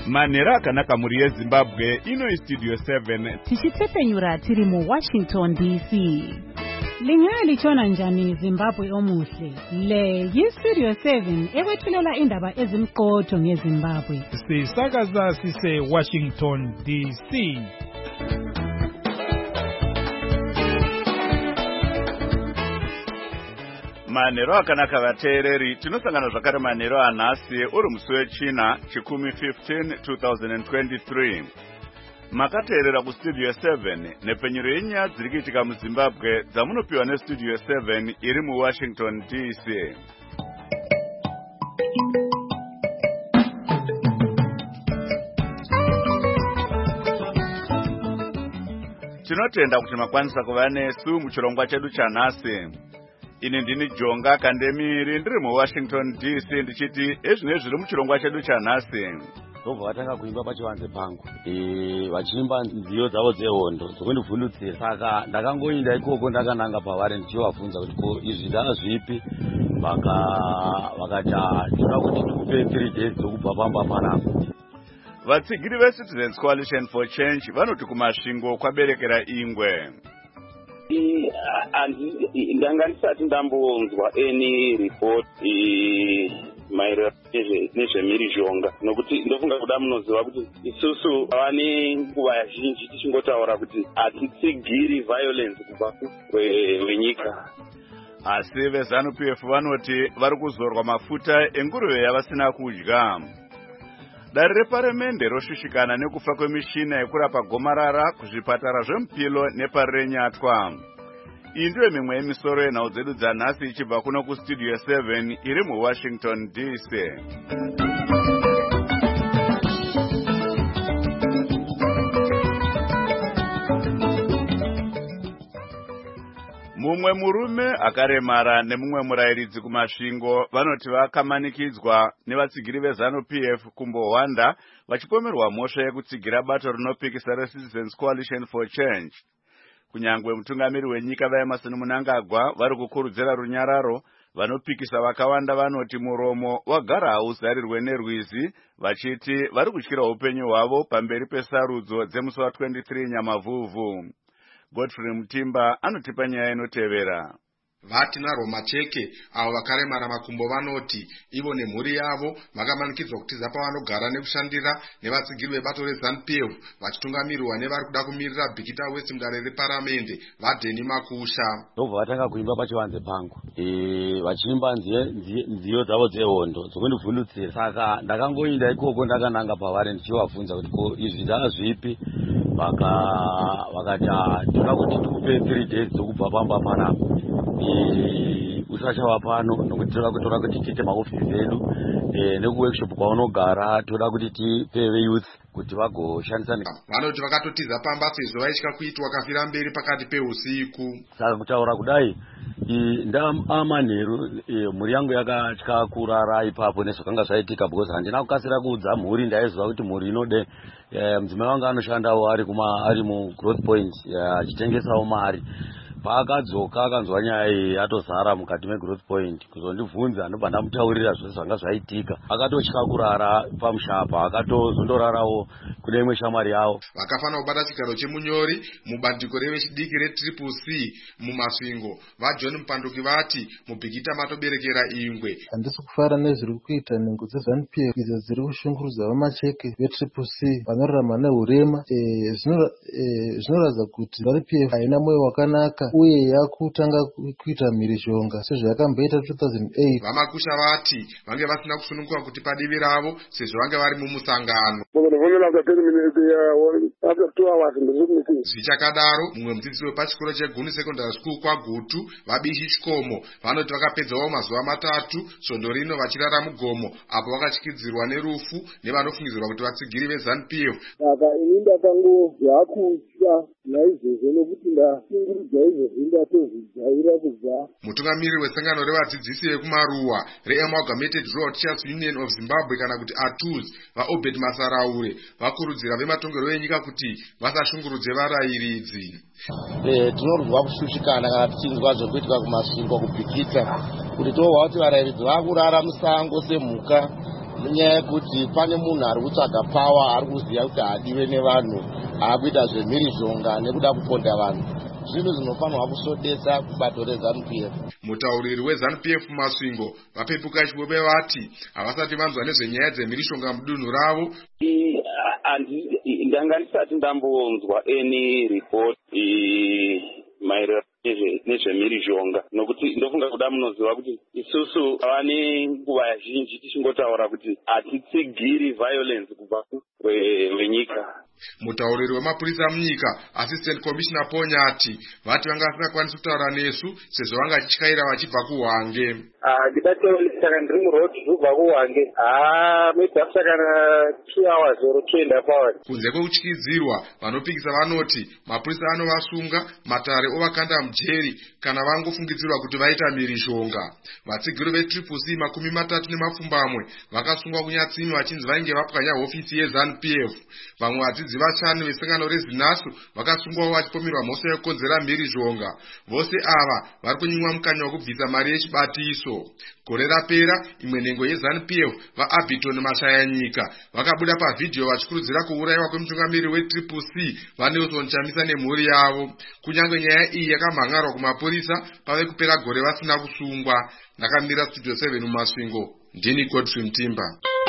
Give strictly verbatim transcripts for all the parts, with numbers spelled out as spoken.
Manhero akanaka muri yeZimbabwe, ino iStudio seven. Tichitsepenyura tiri mu Washington D C. Lingaya lichona njani Zimbabwe omuhle. Le yiStudio seven ekwethulela indaba ezimqotho ngeZimbabwe. Sisakaza sise Washington D C. Manhero akanaka vateereri, tinosangana zvakare manhero anhasi uri musi wechina chikumi fifteen twenty twenty-three. Makateerera kuStudio seven nepenyero yenyaya dziri kuitika muZimbabwe dzamunopiwa neStudio seven iri muWashington D C. Tinotenda kuti makwanisa kuva nesu muchirongwa chedu chanhasi. Ini ndini Jonga Kandemiri ndiri muWashington D C ndichiti ezvine zviri muchirongwa chedu chanhasi. Ndobva vatanga kuimba pachivanze pangu e vachimba nziyo dzavo dzehondo dzokundivhundutsira. Saka ndakangoinda ikoko ndakananga pavari ndichivabvunza kuti ko izvi ndava zvipi, vaka vakati toda kuti tikupe three days dzokubva pamba panapa. Vatsigiri veCitizens Coalition for Change vanoti kumasvingo kwaberekera ingwe. ndanga ndisati ndambonzwa any report maererano nezvemhirizhonga, nokuti ndofunga kuda munoziva kuti isusu vava nenguva zhinji tichingotaura kuti hatitsigiri violence kubva kwenyika. Asi veZANU-P F vanoti vari kuzorwa mafuta enguruve yavasina kudya. Dare reparemende roshushikana nekufa kwemishina yekurapa gomarara kuzvipatara zveMupilo nepaRenyatwa. Iyi ndiyo mimwe yemisoro yenhau dzedu dzanhasi ichibva kuno kuStudio seven iri muWashington D C. Mumwe murume akaremara nemumwe murayiridzi kumasvingo vanoti vakamanikidzwa nevatsigiri veZANU-P F kumbohwanda vachipomerwa mhosva yekutsigira bato rinopikisa reCitizens Coalition for Change. Kunyangwe mutungamiri wenyika vaEmmerson Mnangagwa vari kukurudzira runyararo, vanopikisa vakawanda vanoti muromo wagara hauzarirwe nerwizi, vachiti vari kutyira upenyu hwavo pamberi pesarudzo dzemusi wa twenty-three Nyamavhuvhu. Godfrey Mutimba anotipa nyaya inotevera. Vati naRoma Cheke avo vakaremara makumbo vanoti ivo nemhuri yavo vakamanikidzwa kutiza pavanogara nekushandira nevatsigiri vebato reZANU-P F vachitungamirirwa nevari kuda kumirira bhikita west mudare reparamende vaDheni Makusha. Ndobva vatanga kuimba pachivanze pangu e vachimba nziyo dzavo dzehondo dzokundivhundutsira. Saka ndakangoinda ikoko ndakananga pavari ndichivabvunza kuti ko izvi ndava zvipi, vaka vakati toda kuti tikupe three days dzokubva pamba panapa. Usachava pano nokuti toda kutora kuti tiite maofisi edu nekuworkshop kwaunogara, toda kuti tipeve youth kuti vagoshandisa. Vanoti vakatotiza pamba sezvo vaitya kuitwa kafira mberi pakati peusiku. Saka kutaura kudai ndamanheru mhuri yangu yakatya kurara ipapo nezvakanga zvaitika because handina kukasira kuudza mhuri. Ndaiziva kuti mhuri inode mudzimai wangu anoshandawo ari kuma ari muGrowth Point achitengesawo mari. Paakadzoka akanzwa nyaya iyi atozara mukati meGrowth Point kuzondibvunza, ndobva ndamutaurira zvose zvanga zvaitika. Akatotya kurara pamushapa, akatozondorarawo kune imwe shamwari yavo. Vakafanira kubata chigaro chemunyori mubandiko revechidiki reTriple C mumasvingo vaJohn Mupanduki vati mubhikita matoberekera ingwe. Handisi kufara nezviri kuita nhengo dzeZANU-P F idzo dziri kushungurudza vamacheke veTriple C vanorarama nehurema. Zvinoratidza kuti ZANU-P F haina mwoyo wakanaka uye yakutanga kuita mhirizhonga sezvayakamboita two thousand eight. Vamakusha vati vange vasina kusununguka kuti padivi ravo sezvo vange vari mumusangano. Zvichakadaro mumwe mudzidzisi wepachikoro cheGuni Secondary School kwaGutu vaBishi Chikomo vanoti vakapedzawo mazuva matatu svondo rino vachirara mugomo apo vakatyidzirwa nerufu nevanofungidzirwa kuti vatsigiri veZANU-P F. Saka ini ndakangozva kutya naizvozvo nokuti ndashungurudza izvozvi ndatozvijaira kubva. Mutungamiri wesangano revadzidzisi vekumaruwa reAmalgamated Rural Teachers Union of Zimbabwe kana kuti A T U Z vaObed Masaraure vakurudzira vematongerwo enyika kuti vasashungurudze varayiridzi. Eh tinorwa kushushikana kana tichinzwa zvokuitika kumasvingo kubhikita kuti tohwa kuti varayiridzi vakurara musango semhuka munyaya yekuti pane munhu ari kutsvaga pawa ari kuziva kuti haadiwe nevanhu aakuita zvemhirizhonga nekuda kuponda vanhu. Zvinhu zvinofanirwa kusodesa kubato reZANU-P F. Mutauriri weZANU-P F Masvingo vapepuka chibobe vati havasati vanzwa nezvenyaya dzemhirishonga mudunhu ravo. Ndanga ndisati ndambonzwa eni report maererano nezvemhirizhonga, nokuti ndofunga kuda munoziva kuti isusu ava nenguva zhinji tichingotaura kuti hatitsigiri violence kubva kwenyika. Mutauriri wemapurisa munyika Assistant Commissioner Ponyati vati vanga vasingakwanisi kutaura nesu sezvo vangachityaira vachibva kuHwange. Ndibateulisaka ndiri murodhi kubva kuHwange. Ah, maybe after two hours or two and a half hours. Kunze kwekutyizirwa vanopikisa vanoti mapurisa anovasunga matare ovakanda mujeri kana vangofungidzirwa kuti vaita mhirizhonga. Vatsigiri vetriple C makumi matatu nemapfumbamwe vakasungwa kunyatsini vachinzi vainge vapwanya hofisi yeZANU-P F. Vamwe vadzidzi vashanu vesangano reZINASU vakasungwawo vachipomerwa mhosva yokukonzera mhirizhonga. Vose ava vari kunyimwa mukanya wekubvisa mari yechibatiso. Gore rapera imwe nhengo yeZANU-P F vaAbiton Mashayanyika vakabuda pavhidhiyo vachikurudzira kuurayiwa kwemutungamiri wetriple C vaNelson Chamisa nemhuri yavo. Kunyange nyaya iyi yakamhangarwa kumapurisa pave kupera gore vasina kusungwa. Ndakamira Studio seven muMasvingo, ndini Godfrey Mtimba.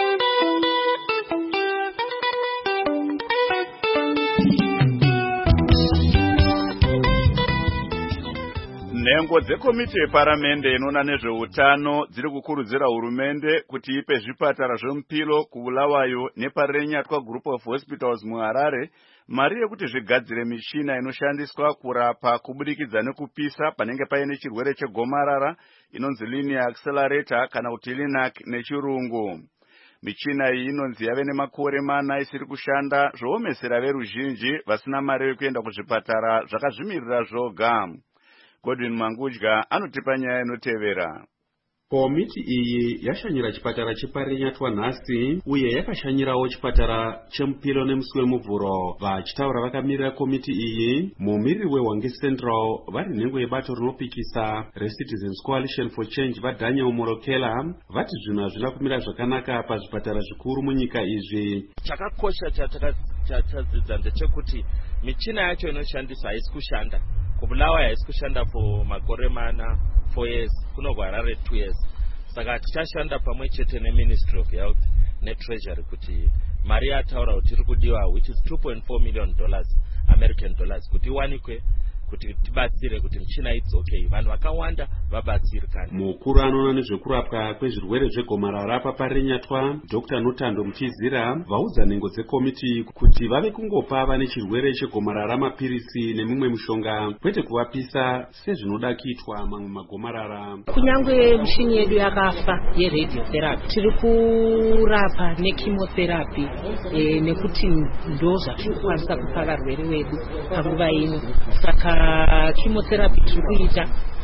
Nhengo dzekomiti yeparamende inoona nezveutano dziri kukurudzira hurumende kuti ipe zvipatara zvemupilo kuBulawayo nepaRenyatwa Group of Hospitals muHarare mari yekuti zvigadzire michina inoshandiswa kurapa kubudikidza nekupisa panenge paine chirwere chegomarara inonzi linear accelerator kana kuti LINAC nechirungu. Michina iyi inonzi yave nemakore mana isiri kushanda zvoomesera veruzhinji vasina mari yekuenda kuzvipatara zvakazvimirira zvoga. Godwin Mangudya anotipa nyaya inotevera. Komiti iyi yashanyira chipatara chepaRenyatwa nhasi uye yakashanyirawo chipatara chemupilo nemusi wemuvhuro. Vachitaura vakamirira komiti iyi, mumiriri weHwange Central vari nhengo yebato rinopikisa reCitizens Coalition for Change vaDaniel Morokela vati zvinhu hazvina kumira zvakanaka pazvipatara zvikuru munyika izvi. Chakakosha chatadzidza ndechekuti michina yacho inoshandiswa haisi kushanda. kuBulawayo haisi kushanda po makore mana four years, kuno kuHarare two years. Saka tichashanda pamwe chete neMinistry of Health neTreasury kuti mari yataura kuti iri kudiwa which is two point four million dollars American dollars kuti iwanikwe kuti tibatsire kuti michina idzoke vanhu vakawanda vabatsirikane. Mukuru anoona nezvekurapwa kwezvirwere zvegomarara paPaRenyatwa Doctor Notando Mutizira vaudza nhengo dzekomiti kuti vave kungopa vane chirwere chegomarara mapirisi nemimwe mishonga kwete kuvapisa sezvinoda kuitwa mamwe magomarara. Kunyange mishini yedu yakafa yeradiotherapy tiri kurapa nechemotherapy e, nekuti ndo zvatirikwanisa kupa varwere vedu panguva ino. Saka chemotherapy tiri kuita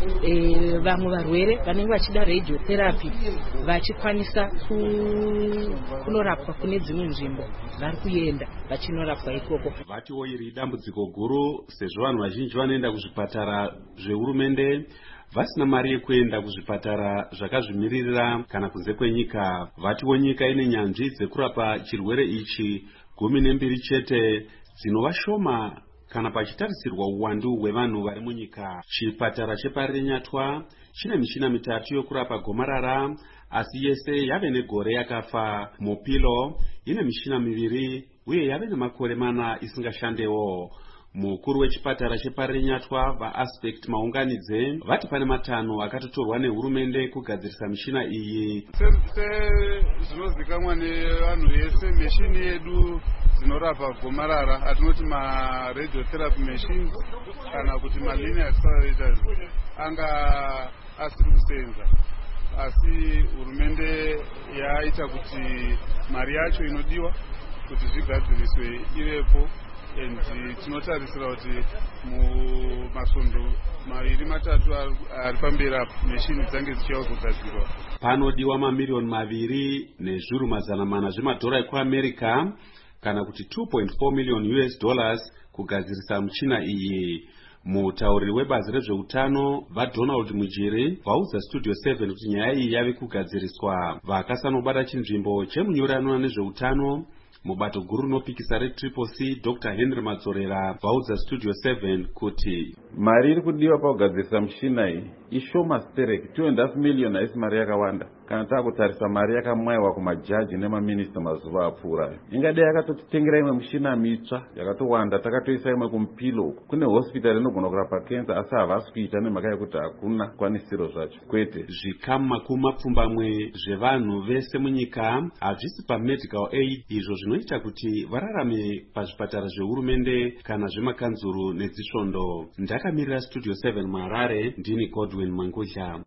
e, vamwe varwere vanenge vachida radiotherapy vachikwanisa ku, kunorapwa kune dzimwe nzvimbo vari kuenda vachinorapwa ikoko. Vatiwo iri dambudziko guru sezvo vanhu vazhinji vanoenda kuzvipatara zvehurumende vasina mari yekuenda kuzvipatara zvakazvimiririra kana kunze kwenyika. Vatiwo nyika ine nyanzvi dzekurapa chirwere ichi gumi nembiri chete dzinova shoma kana pachitarisirwa uwandu hwevanhu vari munyika. Chipatara chepaRenyatwa chine michina mitatu yokurapa gomarara asi yese yave negore yakafa. Mupilo ine michina miviri uye yave nemakore mana isingashandewo. Mukuru wechipatara chepaRenyatwa vaAspect Maunganidze vati pane matano akatotorwa nehurumende kugadzirisa michina iyi. Zvinozikamwa nevanhu vese mishini yedu dzinorapa gomarara atinoti maradiotherapy machines kana kuti malinear accelerators anga asiri kusenza, asi hurumende yaita kuti mari yacho inodiwa kuti zvigadziriswe ivepo. And tinotarisira kuti mumasvondo maviri matatu ari pamberi meshini dzange dzichiwazogadzirwa. Panodiwa mamiliyoni maviri nezviru mazana mana zvemadhora ekuAmerica kana kuti two point four million U S dollars kugadzirisa michina iyi. Mutauriri webazi rezveutano vaDonald Mujiri vaudza Studio seven kuti nyaya iyi yave kugadziriswa. Vakasanobata chinzvimbo chemunyorano nezveutano mubato guru rinopikisa retriple C Doctor Henry Matsorera vaudza Studio seven kuti mari iri kudiwa pakugadzirisa mushina iyi ishoma stereki two and a half million haisi mari yakawanda kana takutarisa mari yakamwaiwa kumajaji nemaminista mazuva apfuurayo. Ingadai yakatotitengera imwe mushina mitsva yakatowanda takatoisa imwe kumupilo uku. Kune hospital inogona kurapa kenza asi havasi kuita nemhaka yekuti hakuna kwanisiro zvacho kwete. Zvikamu makumi mapfumbamwe zvevanhu vese munyika hazvisi pamedical aid, izvo zvinoita kuti vararame pazvipatara zvehurumende kana zvemakanzuru nedzisvondo. Ndakamirira Studio seven muHarare, ndini Godwin Mangudya.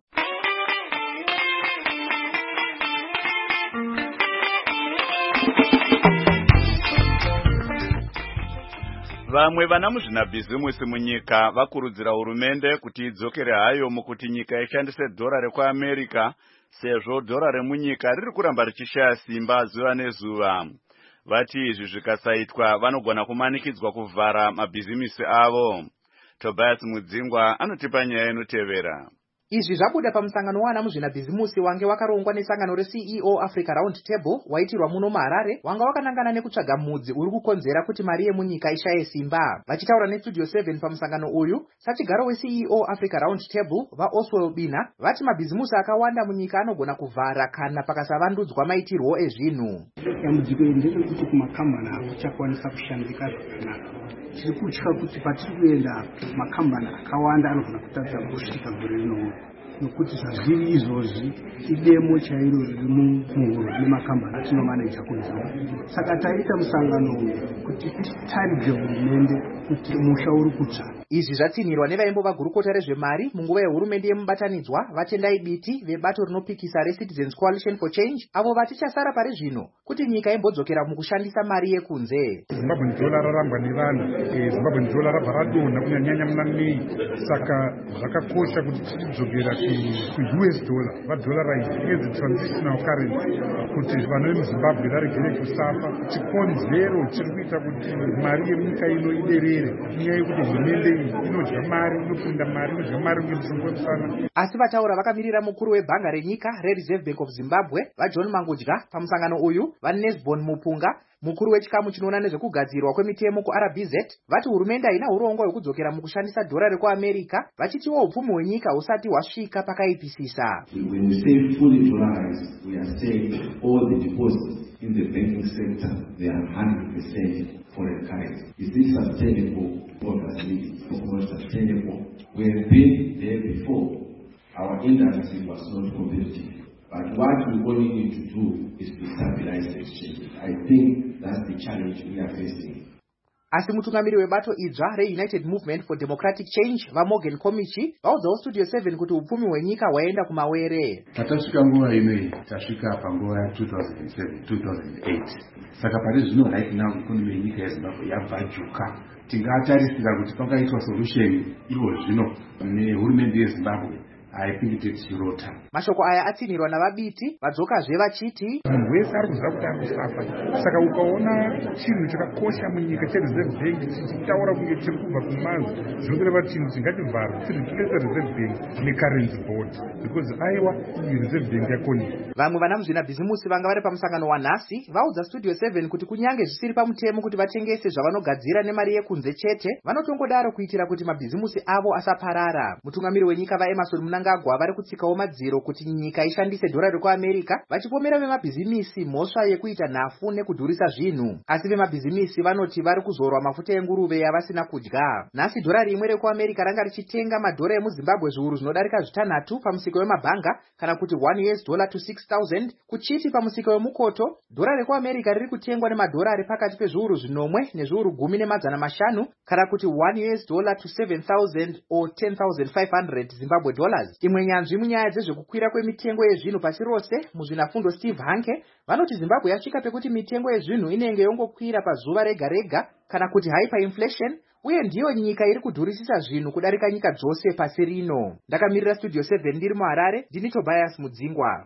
Vamwe vana muzvinabhizimusi munyika vakurudzira hurumende kuti idzokere hayo mukuti nyika ishandise dhora rekuAmerica sezvo dhora remunyika riri kuramba richishaya simba zuva nezuva. Vati izvi zvikasaitwa vanogona kumanikidzwa kuvhara mabhizimisi avo. Tobias Mudzingwa anotipa nyaya inotevera. Izvi zvabuda pamusangano wana muzvinabhizimusi wange wakarongwa nesangano reC E O Africa Round Table waitirwa muno muHarare, wanga wakanangana nekutsvaga mudzi uri kukonzera kuti mari yemunyika ishaye simba. Vachitaura neStudio seven pamusangano uyu, sachigaro weC E O Africa Round Table vaOswell Bina vati mabhizimusi akawanda munyika anogona kuvhara kana pakasavandudzwa maitirwo ezvinhu. Dambudziko nderekuti kumakambani hakuchakwanisa kushandika zvakanaka. Tiri kutya kuti patiri kuenda makambani akawanda anogona kutadza kusvika gore rino, nokuti zvazviri izvozvi idemo chairo riri muhuro nemakambani atinomaneja kunzwa. Saka taita musangano kuti titaridze hurumende kuti musha uri kutsva. Izvi zvatsinirwa nevaimbo vagurukota rezvemari munguva yehurumende yemubatanidzwa vaTendai Biti vebato rinopikisa reCitizens Coalition for Change, avo vatichasara pari zvino kuti nyika imbodzokera mukushandisa mari yekunze. Zimbabwe dola rarambwa nevanhu, Zimbabwe dola rabva radonha kunyanyanya muna Mei, saka zvakakosha kuti tichidzokera kuU S dollar, vadollarize as a transitional currency, kuti vana vemuZimbabwe varegere kusafa. Chikonzero chiri kuita kuti mari yemunyika ino iderere inyaya yekuti hurumende inodya mari, inopinda mari, inodya mari ngemushongo wemusana. Asi vataura vakamirira mukuru webhanga renyika reReserve Bank of Zimbabwe vaJohn Mangudya pamusangano uyu vaNesbon Mupunga, mukuru wechikamu chinoona nezvekugadzirwa kwemitemo kuR B Z, vati hurumende haina urongwa hwekudzokera mukushandisa dhora rekuAmerica, vachitiwo upfumi hwenyika husati hwasvika pakaipisisa. When we say fully dollarized, we are saying all the deposits in the banking sector, they are one hundred percent foreign currency. Is this sustainable? Obviously, it's not sustainable. We have been there before. Our industry was not competitive. But what we only need to do is to stabilize the exchange. I think that's the challenge we are facing. Asi mutungamiri webato idzva reUnited Movement for Democratic Change vaMorgan Komichi vaudzawo Studio seven kuti upfumi hwenyika hwaenda kumawere. Patasvika nguva inoyi tasvika panguva ya two thousand seven two thousand eight. Saka pari zvino right now ikonomi yenyika yeZimbabwe yabvajuka. Tingatarisira kuti pangaitwa solution iwo zvino nehurumende yeZimbabwe. I think it's Chirota. Mashoko aya atsinirwa navabiti vadzokazve vachiti munhu wese ari kuziva kuti ari kusafa. Saka ukaona chinhu chakakosha munyika cheReserve Bank chichitaura kunge chiri kubva kumanzi, zvinokureva chinhu chingativharwa tireese Reserve Bank necurrency board, because aiwa iyi Reserve Bank yakoni. Vamwe vana muzvinabhizimusi vanga vari pamusangano wanhasi vaudza Studio seven kuti kunyange zvisiri pamutemo kuti vatengese zvavanogadzira nemari yekunze chete, vanotongodaro kuitira kuti mabhizimusi avo asaparara. Mutungamiri wenyika vaEmerson Mnangagwa vari kutsikawo madziro kuti nyika ishandise dhora rekuAmerica, vachipomera vemabhizimisi mhosva yekuita nhafu nekudhurisa zvinhu. Asi vemabhizimisi vanoti vari kuzorwa mafuta enguruve yavasina kudya. Nhasi dhora rimwe rekuAmerica ranga richitenga madhora emuZimbabwe zviuru zvinodarika zvitanhatu pamusika wemabhanga, kana kuti one U S dollar to six thousand, kuchiti pamusika wemukoto dhora rekuAmerica riri kutengwa nemadhorari pakati pezviuru zvinomwe nezviuru gumi nemazana mashanu, kana kuti one U S dollar to seven thousand or ten thousand five hundred Zimbabwe dollars. Imwe nyanzvi munyaya dzezvekukwira kwemitengo yezvinhu pasi rose, muzvinafundo Steve Hanke vanoti Zimbabwe yasvika pekuti mitengo yezvinhu inenge yongokwira pazuva rega rega, kana kuti hyperinflation, uye ndiyo nyika iri kudhurisisa zvinhu kudarika nyika dzose pasi rino. Ndakamirira Studio seven ndiri muHarare, ndini Tobias Mudzingwa.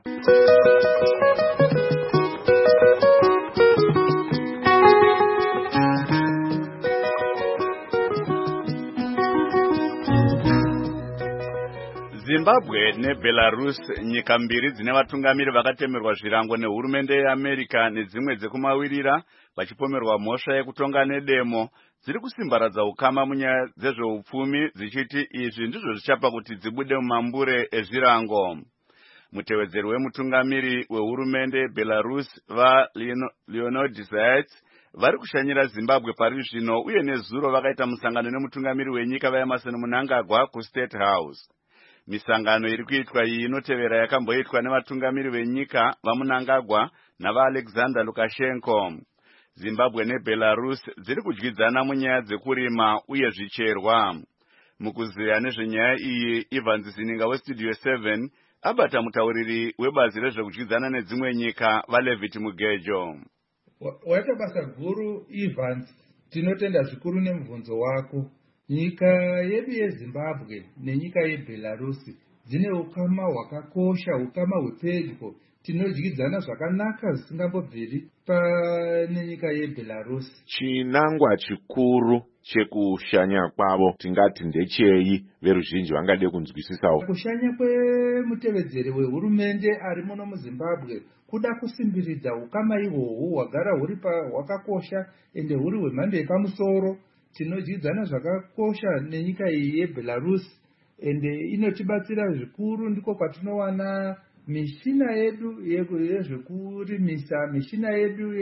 Zimbabwe neBelarus, nyika mbiri dzine vatungamiri vakatemerwa zvirango nehurumende yeAmerica nedzimwe dzekumawirira vachipomerwa mhosva yekutonga nedemo, dziri kusimbaradza ukama munyaya dzezveupfumi dzichiti izvi ndizvo zvichapa kuti dzibude mumambure ezvirango. Mutevedzeri wemutungamiri wehurumende yeBelarus vaLeonid Zayats vari kushanyira Zimbabwe pari zvino uye nezuro vakaita musangano nemutungamiri wenyika vaEmerson Mnangagwa kuState House. Misangano iri kuitwa iyi inotevera yakamboitwa nevatungamiri venyika vaMnangagwa navaAlexander Lukashenko. Zimbabwe neBelarus dziri kudyidzana munyaya dzekurima uye zvicherwa. Mukuziya nezvenyaya iyi, Ivan Zininga weStudio seven abata mutauriri webazi rezvekudyidzana nedzimwe nyika vaLevit Mugejo. Waita basa guru Evans, tinotenda zvikuru nemubvunzo wako. Nyika yedu yeZimbabwe nenyika yeBelarus dzine ukama hwakakosha, ukama hwepedyo. Tinodyidzana zvakanaka zvisingambobviri pane nyika yeBelarus. Chinangwa chikuru chekushanya kwavo tingati ndechei, veruzhinji vangade kunzwisisawo? Kushanya kwemutevedzeri wehurumende ari muno muZimbabwe kuda kusimbiridza ukama ihwohwo hwagara huri hwakakosha ende huri hwemhando yepamusoro. Tinodyidzana zvakakosha nenyika iyi yeBelarus ende inotibatsira zvikuru, ndiko kwatinowana mishina yedu yezvekurimisa, mishina yedu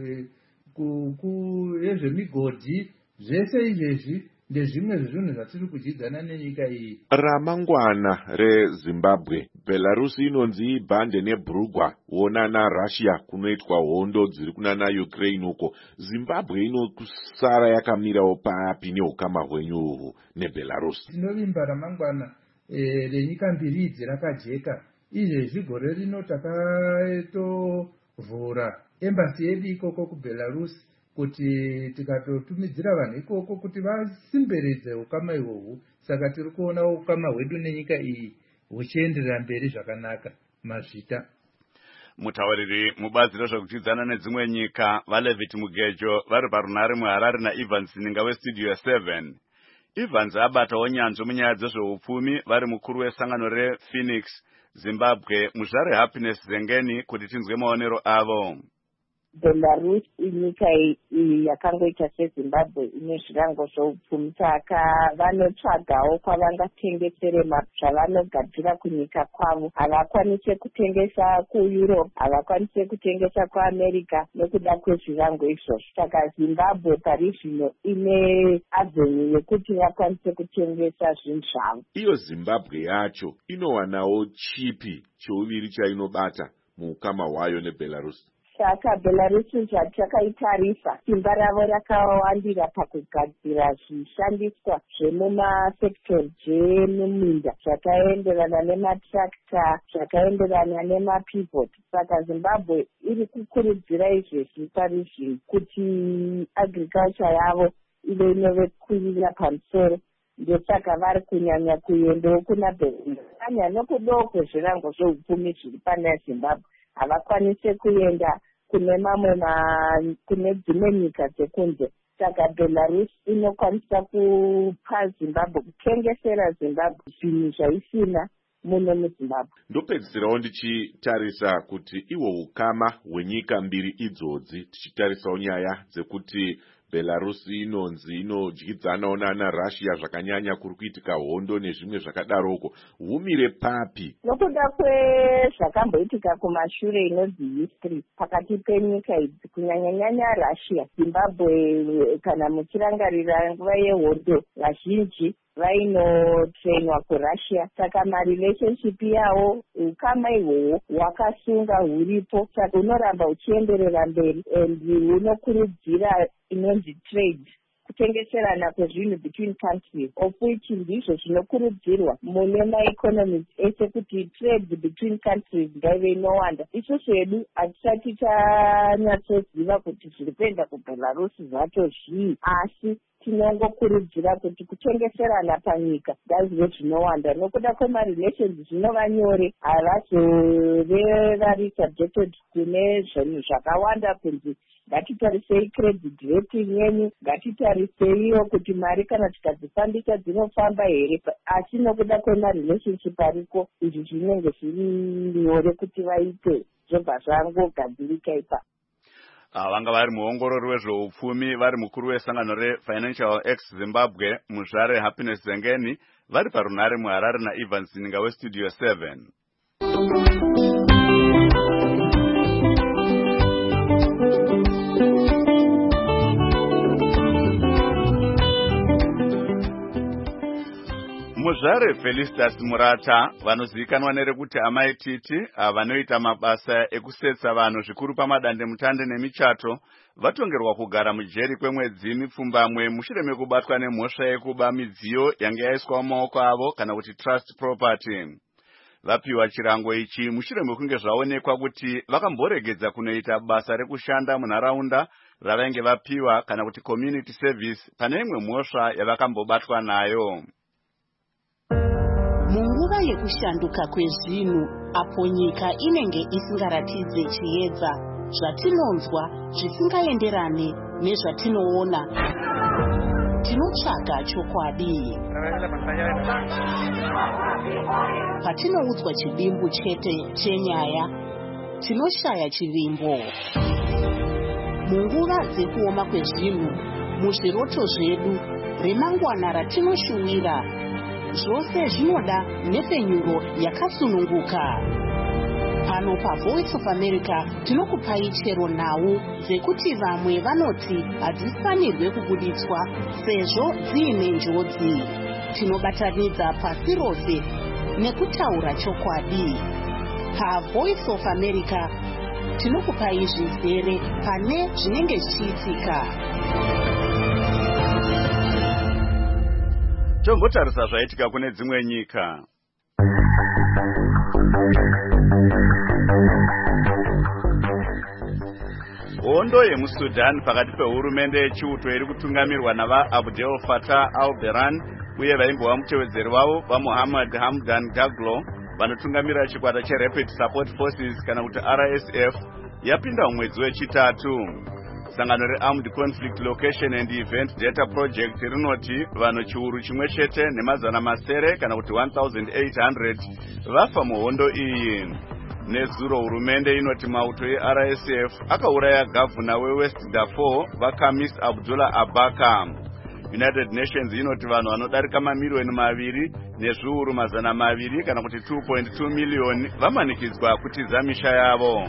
yezvemigodhi. Zvese izvezvi ndezvimwe zvezvinhu zvatiri kudyidzana nenyika iyi. Ramangwana reZimbabwe, Belarus inonzi ibhande neBrugwa wona naRussia kunoitwa hondo dziri kuna naUkraine uko. Zimbabwe inokusara yakamirawo papi neukama hwenyu uhwu neBelarus? Tinovimba ramangwana e, renyika mbiri idzi rakajeka. Izvezvi gore rino takatovhura embasi yedu ikoko kuBelarus kuti tikatotumidzira vanhu ikoko kuti vasimberedze ukama ihwohwo. Saka tiri kuona ukama hwedu nenyika iyi huchienderera mberi zvakanaka mazvita. Mutauriri mubazi rezvekudyidzana nedzimwe nyika vaLevit Mugejo vari parunare muHarare naIvan Zininga weStudio seven. Evans abatawo nyanzvi munyaya dzezveupfumi vari mukuru wesangano rePhoenix Zimbabwe muzvare Happiness Zengeni kuti tinzwe maonero avo. Belarus inyika iyi yakangoita seZimbabwe ine zvirango zvoupfumi, saka vanotsvagawo kwavangatengesere zvavanogadzira kunyika kwavo. Havakwanise kutengesa kuEurope, havakwanise kutengesa kuAmerica nekuda kwezvirango izvozvo. Saka Zimbabwe pari zvino ine avenue yekuti vakwanise kutengesa zvinhu zvavo. Iyo Zimbabwe yacho inowanawo chipi chouviri chainobata muukama hwayo neBelarus? Saka Belarus zvatakatarisa simba ravo rakawandira pakugadzira zvishandiswa zvemumasektori zvemuminda zvakaenderana nematrakta, zvakaenderana nemapivot. Saka Zimbabwe iri kukurudzira izvezvi pari zvino kuti agriculture yavo ive inove kukwirira pamusoro. Ndosaka vari kunyanya kuendawo kuna Belarus. Kanya nokudoko zvirango zveupfumi zviri pana Zimbabwe havakwanise kuenda kune mamwe kune dzimwe nyika dzekunze. Saka Belarus inokwanisa kupa Zimbabwe, kutengesera Zimbabwe zvinhu zvaisina muno muZimbabwe. Ndopedzisirawo ndichitarisa kuti iwo ukama hwenyika mbiri idzodzi, tichitarisawo nyaya dzekuti Belarus inonzi inodyidzanawo naRussia zvakanyanya, kuri kuitika hondo nezvimwe zvakadaroko. Humire papi? Nokuda kwezvakamboitika kumashure inonzi history pakati penyika idzi, kunyanyanyanya Russia, Zimbabwe kana muchirangarira nguva yehondo vazhinji vainotrainwa kuRussia. Saka marelationship yavo, ukama ihwohwo hwakasunga huripo. Saka unoramba uchienderera mberi and unokurudzira inonzi trade, kutengeserana kwezvinhu between countries, of which ndizvo zvinokurudzirwa mune maeconomies ese kuti trade between countries ngaive inowanda. Isusu hedu hatisati tanyatsoziva kuti zviri kuenda kuBelarus zvacho zvii, asi tinongokurudzira kuti kutengeserana panyika ngazvive zvinowanda. Nokuda kwemarelations zvinova nyore, havazove vari subjected kune zvinhu zvakawanda kunzi ngatitarisei credit rating yenyu, ngatitariseiwo kuti mari kana tikadzifambisa dzinofamba here, asi nokuda kwemarelationship ariko izvi zvinenge zviri nyore kuti vaite zvobva zvangogadzirika ipa. Vanga vari muongorori wezveupfumi vari mukuru wesangano reFinancial X Zimbabwe muzvare Happiness Zengeni vari parunare muHarare naEvans Ninga weStudio seven. Muzvare Felicitas Murata vanozivikanwa nerekuti Amai Titi vanoita mabasa ekusetsa vanhu zvikuru pamadande mutande nemichato vatongerwa kugara mujeri kwemwedzi mipfumbamwe mushure mekubatwa nemhosva yekuba midziyo yange yaiswa mumaoko avo kana kuti trust property. Vapiwa chirango ichi mushure mekunge zvaonekwa kuti vakamboregedza kunoita basa rekushanda munharaunda ravainge vapiwa kana kuti community service pane imwe mhosva yavakambobatwa nayo. Munguva yekushanduka kwezvinhu apo nyika inenge isingaratidze chiedza, zvatinonzwa zvisingaenderane nezvatinoona, tinotsvaga chokwadi. Patinoudzwa chivimbo chete chenyaya, tinoshaya chivimbo. Munguva dzekuoma kwezvinhu, muzviroto zvedu, remangwana ratinoshuwira, zvose zvinoda nepfenyuro yakasununguka. Pano paVoice of America tinokupai chero nhau dzekuti vamwe vanoti hadzifanirwe kubuditswa sezvo dziine njodzi. Tinobatanidza pasi rose nekutaura chokwadi. PaVoice of America tinokupai zvizere pane zvinenge zvichiitika. Tombotarisa zvaitika kune dzimwe nyika. Hondo yemuSudan pakati pehurumende yechiuto iri kutungamirwa nava Abdel Fattah al-Burhan uye vaimbova mutevedzeri wavo vaMohammed Hamdan Daglo vanotungamira chikwata cheRapid Support Forces kana kuti R S F yapinda mumwedzi wechitatu. Sangano reArmed Conflict Location and Event Data Project rinoti vanhu chiuru chimwe chete nemazana masere kana kuti one thousand eight hundred vafa muhondo iyi. Nezuro hurumende inoti mauto eR S F akauraya gavhuna weWest Darfur vaKhamis Abdullah Abaka. United Nations inoti vanhu vanodarika mamiliyoni maviri nezviuru mazana maviri kana kuti two point two miliyoni vamanikidzwa kutiza misha yavo.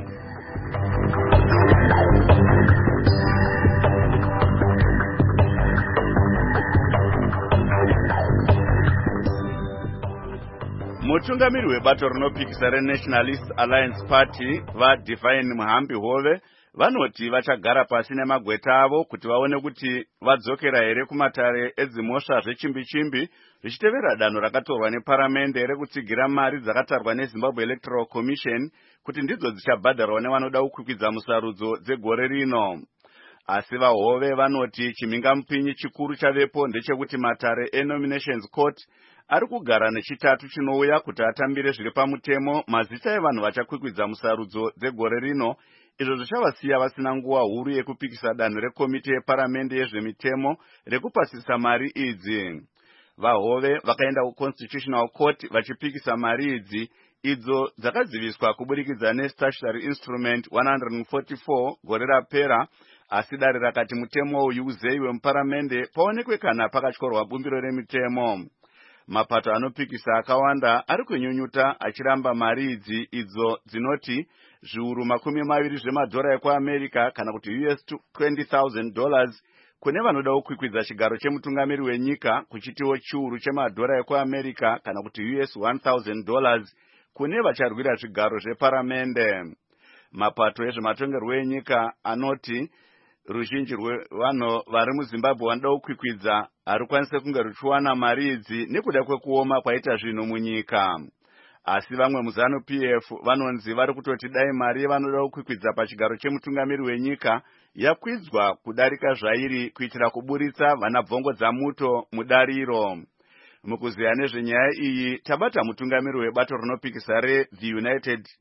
Mutungamiri webato rinopikisa reNationalist Alliance Party vaDivine Muhambi Hove vanoti vachagara pasi nemagweta avo kuti vaone kuti vadzokera here kumatare edzimhosva zvechimbi-chimbi zvichitevera danho rakatorwa neparamende rekutsigira mari dzakatarwa neZimbabwe Electoral Commission kuti ndidzo dzichabhadharwa nevanoda kukwikwiza musarudzo dzegore rino. Asi vaHove vanoti chimhingamupinyi chikuru chavepo ndechekuti matare eNominations Court ari kugara nechitatu chinouya kuti atambire zviri pamutemo mazita evanhu vachakwikwidza musarudzo dzegore rino, izvo zvichavasiya vasina nguva huru yekupikisa danho rekomiti yeparamende yezvemitemo rekupasisa mari idzi. VaHove vakaenda kuConstitutional Court vachipikisa mari idzi idzo dzakadziviswa kuburikidza neStatutory Instrument one forty-four gore rapera, asi dare rakati mutemo uyu uzeyiwe muparamende paonekwe kana pakatyorwa bumbiro remitemo. Mapato anopikisa akawanda ari kunyunyuta achiramba mari idzi idzo dzinoti zviuru makumi maviri zvemadhora ekuAmerika kana kuti U S twenty thousand dollars kune vanoda kukwikwidza chigaro chemutungamiri wenyika, kuchitiwo chiuru chemadhora ekuAmerika kana kuti U S one thousand dollars kune vacharwira zvigaro zveparamende. Mapato ezvematongerwo enyika anoti ruzhinji rwevanhu vari muZimbabwe vanoda kukwikwidza harukwanise kunge ruchiwana mari idzi nekuda kwekuoma kwaita zvinhu munyika. Asi vamwe muZanu P F vanonzi vari kutoti dai mari yevanoda kukwikwidza pachigaro chemutungamiri wenyika yakwidzwa kudarika zvairi kuitira kuburitsa vanabvongo dzamuto mudariro. Mukuziya nezvenyaya iyi tabata mutungamiri webato rinopikisa reThe United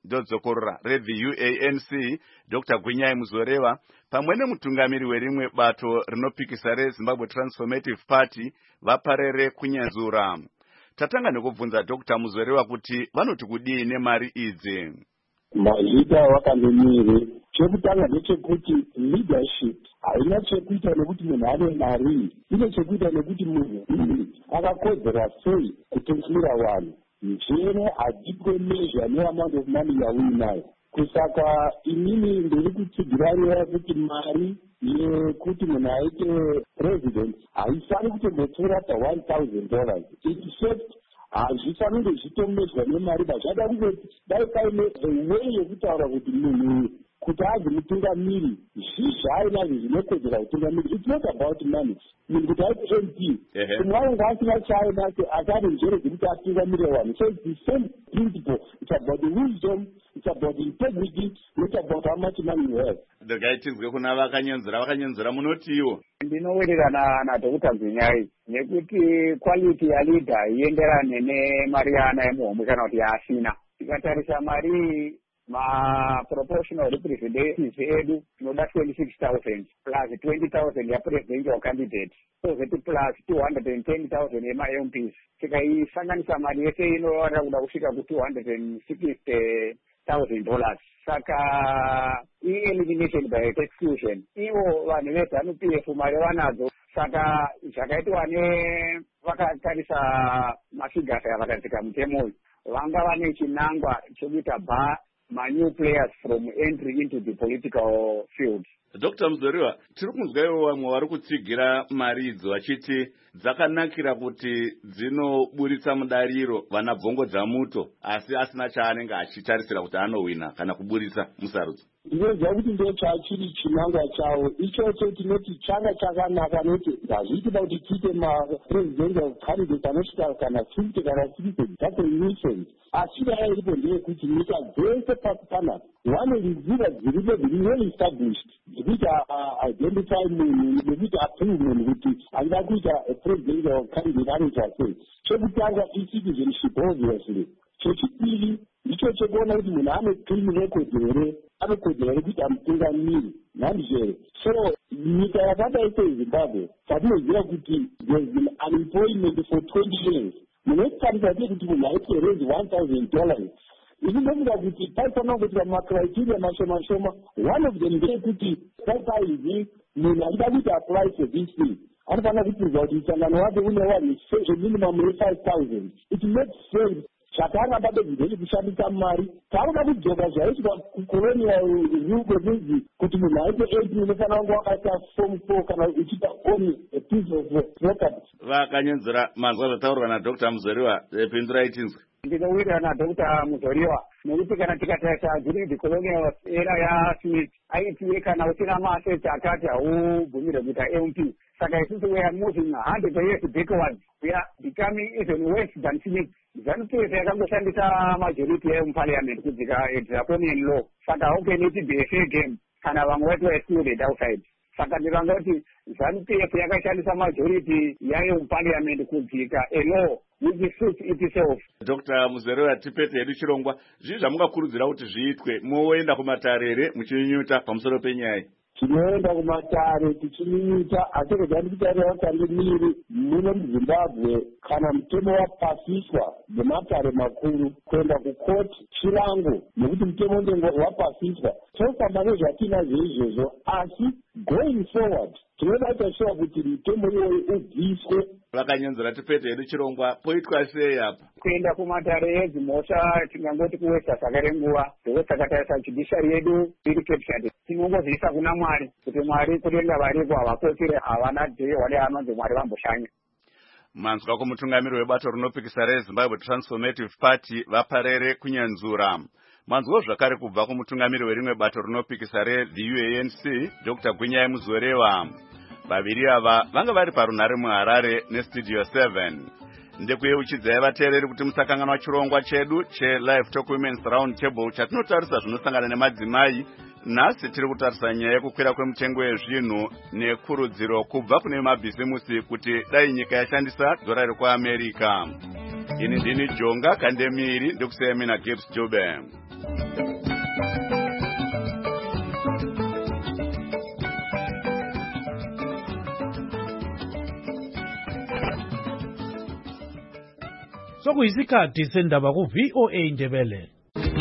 ndodzokorora redzi-U A N C Doctor Gwinyai Muzoreva pamwe nemutungamiri werimwe bato rinopikisa reZimbabwe Transformative Party vaparere kunyanzura. Tatanga nekubvunza Doctor Muzoreva kuti vanoti kudii nemari idzi. Maida wakandemire chekutanga ndechekuti leadership haina chekuita nekuti munhu ane mari, ine chekuita nekuti munhu akakodzera sei kutungamira vanhu. Njere hadzitwe measure neamount of money yauinayo. Kusaka inini ndiri kutsigirarira kuti mari yekuti munhu aite president haifani kutombopfuura paone thousand dollars. Except hazvifanire zvitomedzwa nemari bachada kungoti dai paine way yekutaura kuti munhu kuti azi mutungamiri zvizvainazvo zvinokodzera kutungamiri. It's not about money. Munhu kuti aite M P umwe anenge asina chaainacho asi ane njere dzekuti atungamirire vanhu. So it's the same principle. It's about the wisdom, it's about the integrity, it's about how much money you have. Ndakaitinzwe kuna vakanyenzera vakanyenzera munotiwo. Ndinowirirana naDokta Gwinyai nekuti quality yaleader ienderane nemari yaanayo muhomwe kana kuti yaasina. Tikatarisa mari ma-proportional representatives edu tinoda twenty-six thousand plus twenty thousand yapresidential candidate, so that plus two hundred ten thousand yema-M Ps. Tikaisanganisa mari yese inowana kuda kusvika ku two hundred sixty thousand dollars. Saka i-elimination by exclusion. Ivo vanhu veZANU P F mari vanadzo. Saka zvakaitwa nevakatarisa mafigasi avakatika mutemo uyu vanga vane chinangwa chokuita ba new players from entry into the political field. Doctor Muzoreva, tiri kunzwaiwo vamwe vari kutsigira mari idzo vachiti dzakanakira kuti dzinoburitsa mudariro vana bvongo dzamuto asi asina chaanenge achitarisira kuti anowina kana kuburitsa musarudzo. Ndinoziva kuti ndo chachiri chinangwa chavo ichocho tinoti changa chakanaka nekuti hazviiti kuti tiite mapresidential candidate anosvika kana fifty kana sixty. That's a nuisance. Asi daya iripo ndeyekuti nyika dzese pasi panapa vane nzira dziripo dziri well established dzekuti identify munhu nekuti approve munhu kuti angada kuita presidential candidate anoita sei. Chekutanga i-citizenship obviously. Chechipiri icho chekuona kuti munhu ane clean record here, anokodzera here kuti amutungamiri nhandizvere. So nyika yakadai seZimbabwe tatinoziva kuti there has been unemployment for twenty years. Munotarisa sei kuti munhu aite raise one thousand dollars. Ini ndofunga kuti paifanira kuitwa macriteria mashoma shoma. One of them ndeyekuti paipaizi munhu achida kuti apply for this thing anofanira kupinzwa kuti msangano wake une wani a minimum re five thousand. It makes sense. Chakanga bado ndiri kushandisa mari takuda kudzoka zvaitwa kucolonial rule kwezinzi kuti munhu aite eight unofanira kunge wakaita form four kana uchiita only a piece of property. Vakanyenzera manzwa zvataurwa naDoctor Muzoreva, pindurai tinzwe. Ndinowirira naDoctor Muzoreva nekuti kana tikatarisa during the colonial era yaSmith aitiwe kana usina maaseti akati haubvumire kuita M P. Saka isusu we are moving one hundred years backwards. We are becoming even worse than Smith. ZANU P F yakangoshandisa majority yemuparliament kudzika draconian law. Saka how can it be a fair game kana vamwe vetu excluded outside? Saka ndivanga kuti ZANU P F yakashandisa majority yayo muparliament kudzika a law which suits itself. Doctor Muzoreva, tipete hedu chirongwa zvii zvamungakurudzira kuti zviitwe moenda kumatarere muchinyunyuta pamusoro penyaya. Tinoenda kumatare tichinyunyuta asi kudani kutarira kandemiri muno muZimbabwe kana mutemo wapasiswa nematare makuru kuenda kukoti chirango nekuti mutemo ndengo wapasiswa tofamba nezvatinazvo izvozvo asi going forward tinoda kutashuwa kuti mutemo iwoyo ubviswe. Vakanyenzera tipete hedu chirongwa poitwa sei apa? Kuenda kumatare edzimhosva tingangoti kuwesta sakare nguva ndokusakatarisa judiciary yedu iri captured. Tinongozivisa kuna Mwari kuti Mwari kudenga varipo havakotsire havana dhee wale anonzi Mwari vamboshanya. Manzwa kumutungamiri webato rinopikisa reZimbabwe Transformative Party vaparere kunyanzura. Manzwa zvakare kubva kumutungamiri werimwe bato rinopikisa reThe-U A N C Doctor Gwinyai Muzoreva. Vaviri ava vanga vari parunhare muHarare neStudio seven. Ndekuyeuchidzai vateereri kuti musakanganwa chirongwa chedu cheLive Talk Women's Round Table chatinotarisa zvinosangana nemadzimai. Nhasi tiri kutarisa nyaya yekukwira kwemutengo wezvinhu nekurudziro kubva kune mabhizimusi kuti dai nyika yashandisa dhorari kuAmerica. Ini ndini Jonga Kandemiri, ndikusiyamina Gibbs Jobe. Sokuyisikhathi sendaba ku V O A Indebele.